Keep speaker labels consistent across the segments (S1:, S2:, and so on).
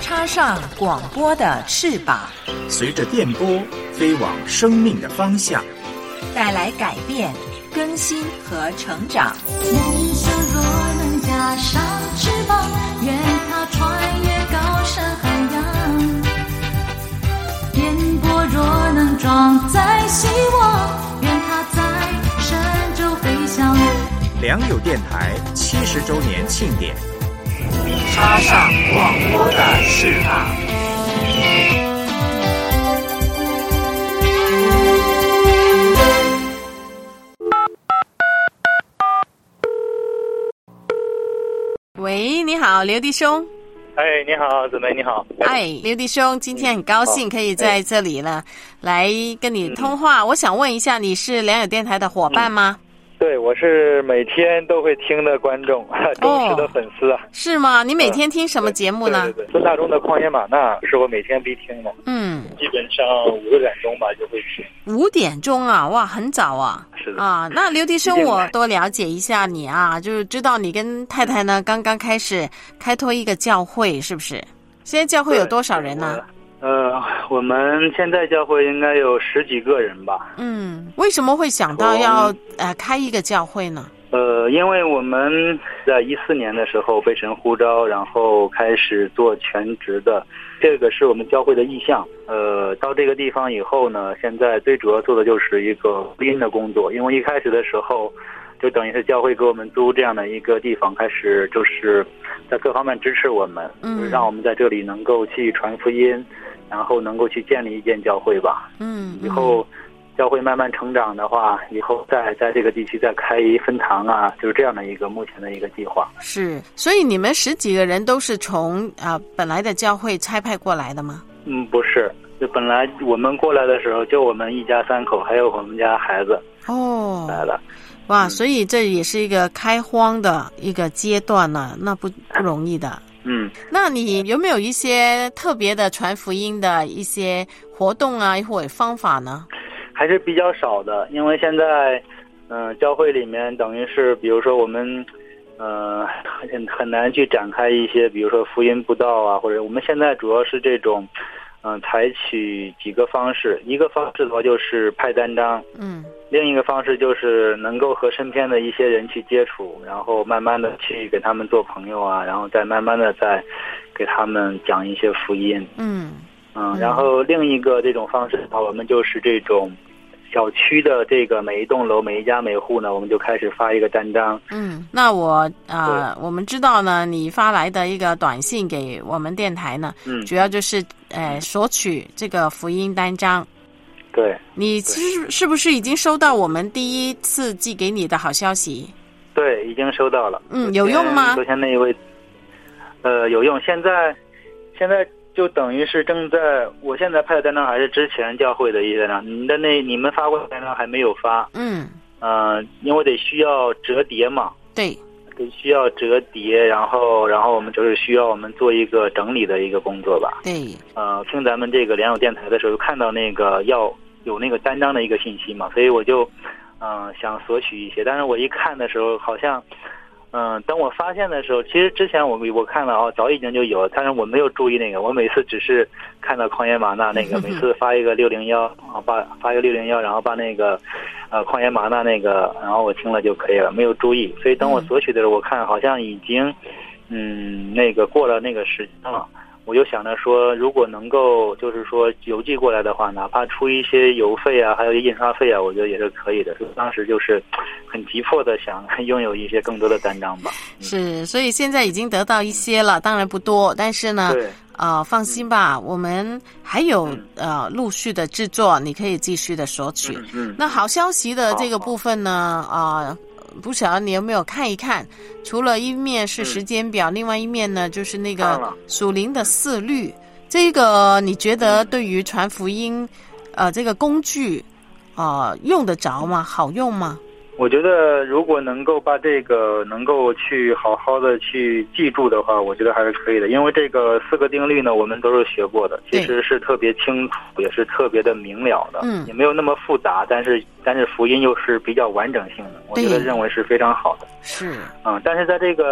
S1: 插上广播的翅膀，
S2: 随着电波飞往生命的方向，
S1: 带来改变、更新和成长。
S3: 人生若能加上翅膀，愿它穿越高山海洋。电波若能装载希望，愿它在神州飞翔。
S2: 良友电台70周年庆典，
S1: 插上广播的翅膀。
S4: 喂，你好，刘弟兄。
S5: 哎，你好，姊妹，你好。
S4: 哎，刘弟兄，今天很高兴可以在这里了，来跟你通话。我想问一下，你是良友电台的伙伴吗？
S5: 对，我是每天都会听的观众，忠实的粉丝啊。
S4: 是吗？你每天听什么节目呢？
S5: 对，孙大中的旷野玛纳是我每天必听的。基本上5点钟吧就会听。
S4: 5点钟啊，哇，很早啊。
S5: 是的
S4: 啊，那刘弟兄，我多了解一下你啊，就是知道你跟太太呢刚刚开始开拓一个教会，是不是？现在教会有多少人呢？
S5: 我们现在教会应该有10几个人吧。
S4: 为什么会想到要开一个教会呢？
S5: 因为我们在14年的时候被神呼召，然后开始做全职的，这个是我们教会的意向。到这个地方以后呢，现在最主要做的就是一个福音的工作。因为一开始的时候，就等于是教会给我们租这样的一个地方，开始就是在各方面支持我们，就是让我们在这里能够去传福音，然后能够去建立一间教会吧。以后教会慢慢成长的话，以后在这个地区再开一分堂啊，就是这样的一个目前的一个计划。
S4: 是，所以你们10几个人都是从本来的教会差派过来的吗？
S5: 不是，就本来我们过来的时候，就我们一家3口，还有我们家孩子来了。
S4: 哇，所以这也是一个开荒的一个阶段呢，那不容易的。那你有没有一些特别的传福音的一些活动啊，或者方法呢？
S5: 还是比较少的，因为现在教会里面等于是比如说我们很难去展开一些比如说福音布道啊，或者我们现在主要是这种采取几个方式。一个方式的话就是派单张，另一个方式就是能够和身边的一些人去接触，然后慢慢的去给他们做朋友啊，然后再慢慢的再给他们讲一些福音。然后另一个这种方式的话，我们就是这种小区的这个每一栋楼每一家每户呢，我们就开始发一个单张。
S4: 那我们知道呢，你发来的一个短信给我们电台呢，主要就是索取这个福音单张。
S5: 对，
S4: 你是不是已经收到我们第一次寄给你的好消息？
S5: 对，已经收到了。
S4: 有用吗？
S5: 昨天那一位有用。现在就等于是我现在派的单张还是之前教会的一些单张，你们发过的单张还没有发。因为得需要折叠嘛。对，得需要折叠，然后我们就是需要我们做一个整理的一个工作吧。对。听咱们这个良友电台的时候，看到那个要有那个单张的一个信息嘛，所以我就想索取一些。但是我一看的时候，好像等我发现的时候，其实之前我看了早已经就有了，但是我没有注意那个。我每次只是看到旷野玛纳那个，每次发一个601，发一个601，然后把那个旷野玛纳那个，然后我听了就可以了，没有注意。所以等我索取的时候，我看好像已经那个过了那个时间了。我就想着说，如果能够就是说邮寄过来的话，哪怕出一些邮费啊，还有印刷费啊，我觉得也是可以的。所以当时就是很急迫的想拥有一些更多的单张吧。是，
S4: 所以现在已经得到一些了，当然不多，但是呢，放心吧，我们还有陆续的制作，你可以继续的索取。那好消息的这个部分呢，不晓得你有没有看一看，除了一面是时间表，另外一面呢就是那个属灵的4律。这个你觉得对于传福音这个工具用得着吗？好用吗？
S5: 我觉得如果能够把这个能够去好好的去记住的话，我觉得还是可以的。因为这个4个定律呢，我们都是学过的，其实是特别清楚，也是特别的明了的，也没有那么复杂，但是福音又是比较完整性的，我觉得认为是非常好的。是，但是在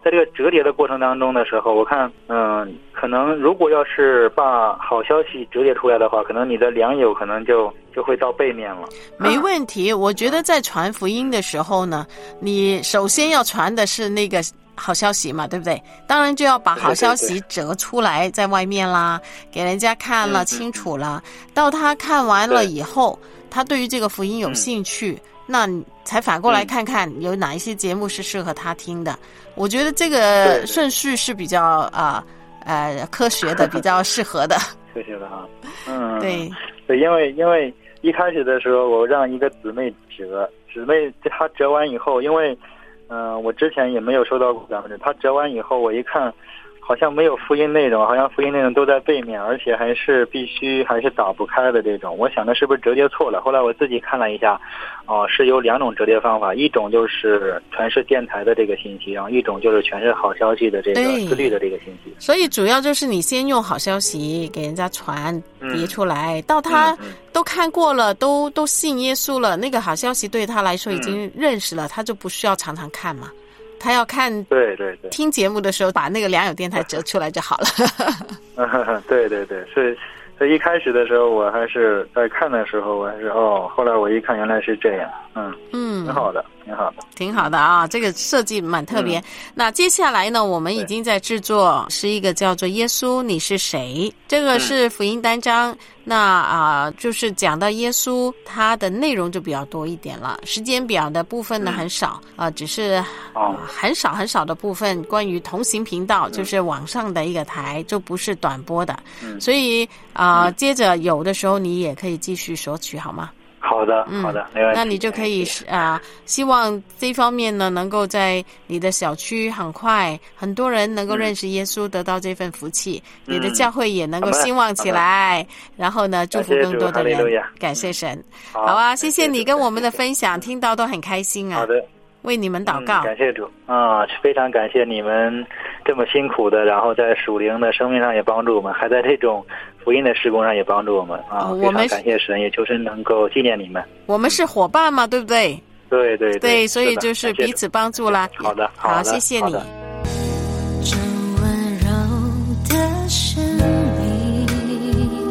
S5: 在这个折叠的过程当中的时候，我看可能如果要是把好消息折叠出来的话，可能你的良友可能就会到背面了。
S4: 没问题，我觉得在传福音的时候呢，你首先要传的是那个好消息嘛，对不对？当然就要把好消息折出来在外面啦，给人家看了清楚了，到他看完了以后，他对于这个福音有兴趣，那才反过来看看有哪一些节目是适合他听的。我觉得这个顺序是比较科学的，比较适合的。
S5: 科学的哈，
S4: 对，
S5: 因为一开始的时候我让一个姊妹折，姊妹她折完以后，因为我之前也没有收到过咱们这，她折完以后我一看，好像没有福音内容，好像福音内容都在背面，而且还是打不开的这种。我想的是不是折叠错了？后来我自己看了一下，是有2种折叠方法，一种就是全是电台的这个信息，然后一种就是全是好消息的这个自律的这个信息。
S4: 所以主要就是你先用好消息给人家传叠出来，到他都看过了，都信耶稣了，那个好消息对他来说已经认识了，他就不需要常常看嘛。他要看，
S5: 对，
S4: 听节目的时候把那个良友电台折出来就好了。
S5: 对，所以一开始的时候我还是在看的时候我还是后来我一看原来是这样，挺好的，挺好的
S4: 啊，这个设计蛮特别。那接下来呢，我们已经在制作是一个叫做耶稣你是谁，这个是福音单章。那就是讲到耶稣，它的内容就比较多一点了。时间表的部分呢很少只是很少的部分关于同行频道，就是网上的一个台，就不是短播的。所以接着有的时候你也可以继续索取，好吗？
S5: 好的，没问题。
S4: 那你就可以希望这方面呢，能够在你的小区很多人能够认识耶稣，得到这份福气，你的教会也能够兴旺起来，然后呢，祝福更多的人。感谢神。好啊，谢谢你跟我们的分享，听到都很开心啊。
S5: 好的。
S4: 为你们祷告。
S5: 感谢主非常感谢你们这么辛苦的，然后在属灵的生命上也帮助我们，还在这种福音的事工上也帮助我们非常感谢神，也求神能够纪念你们。
S4: 我们是伙伴嘛，对不对？
S5: 对，
S4: 所以就是彼此帮助啦。
S5: 好的，
S4: 谢谢你。
S3: 这温柔的声音，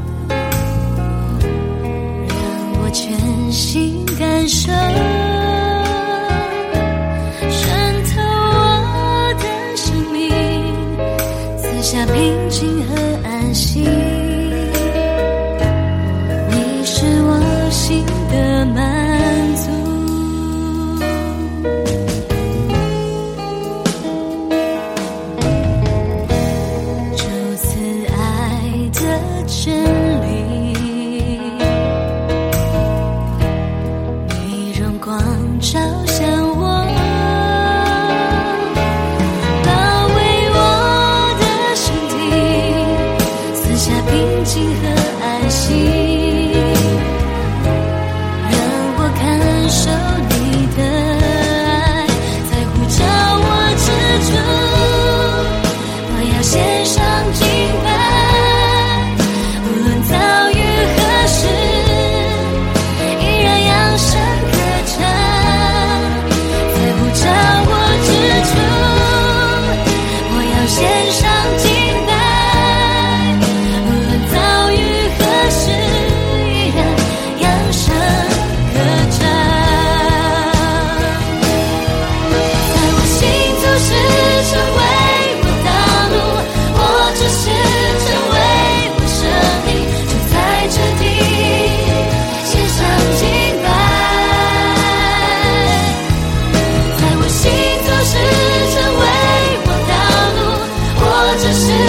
S3: 让我全心感受，下平静和安息，你是我心的满足。主慈爱的真理，你荣光照向我。平静和安息，让我感受你的爱，在呼召我之处，我要献上敬拜，无论遭遇何事，依然扬声歌唱，在呼召我之处，我要献上敬拜。只是